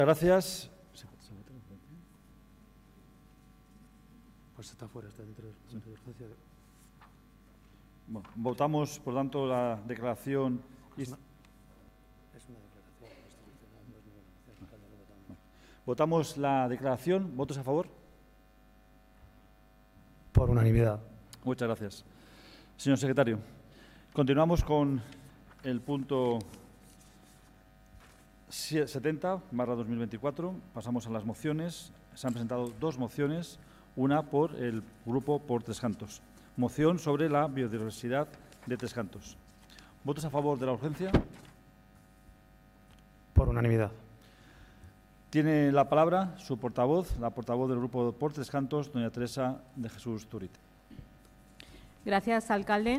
Gracias. Pues está fuera, está dentro de urgencia. Bueno, votamos, por tanto, la declaración. Es una declaración institucional, no es ninguna moción. Votamos la declaración. ¿Votos a favor? Por unanimidad. Muchas gracias. Señor secretario, continuamos con el punto 70/2024. Pasamos a las mociones. Se han presentado dos mociones, una por el Grupo por Tres Cantos. Moción sobre la biodiversidad de Tres Cantos. ¿Votos a favor de la urgencia? Por unanimidad. Tiene la palabra su portavoz, la portavoz del Grupo por Tres Cantos, doña Teresa de Jesús Zurita. Gracias, alcalde.